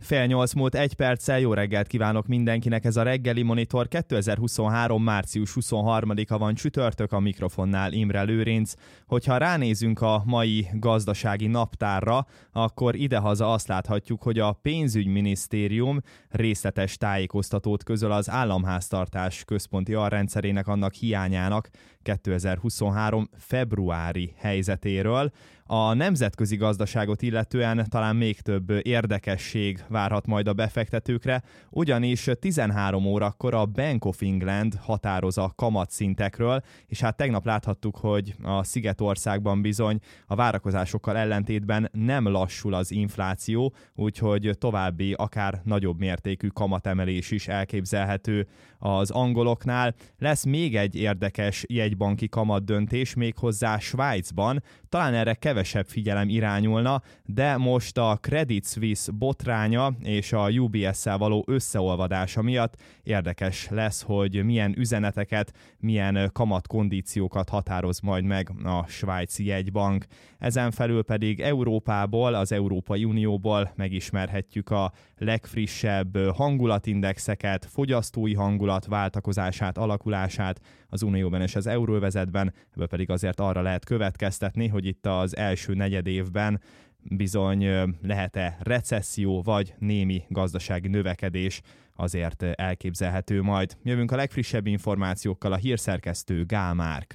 7:30 múlt 1 perccel, jó reggelt kívánok mindenkinek, ez a reggeli monitor. 2023. március 23-a van, csütörtök, a mikrofonnál Imre Lőrinc. Hogyha ránézünk a mai gazdasági naptárra, akkor idehaza azt láthatjuk, hogy a pénzügyminisztérium részletes tájékoztatót közöl az államháztartás központi alrendszerének annak hiányának 2023. februári helyzetéről. A nemzetközi gazdaságot illetően talán még több érdekesség várhat majd a befektetőkre, ugyanis 13 órakor a Bank of England határoz a kamatszintekről, és hát tegnap láthattuk, hogy a Szigetországban bizony a várakozásokkal ellentétben nem lassul az infláció, úgyhogy további, akár nagyobb mértékű kamatemelés is elképzelhető az angoloknál. Lesz még egy érdekes jegybanki kamatdöntés, méghozzá Svájcban, talán erre kevesebb figyelem irányulna, de most a Credit Suisse botránya és a UBS-szel való összeolvadása miatt érdekes lesz, hogy milyen üzeneteket, milyen kamatkondíciókat határoz majd meg a svájci jegybank. Ezen felül pedig Európából, az Európai Unióból megismerhetjük a legfrissebb hangulatindexeket, fogyasztói hangulat váltakozását, alakulását az Unióban és az euróövezetben, ebből pedig azért arra lehet következtetni, hogy itt az első negyedévben bizony lehet-e recesszió vagy némi gazdasági növekedés azért elképzelhető majd. Jövünk a legfrissebb információkkal, a hírszerkesztő Gál Márk.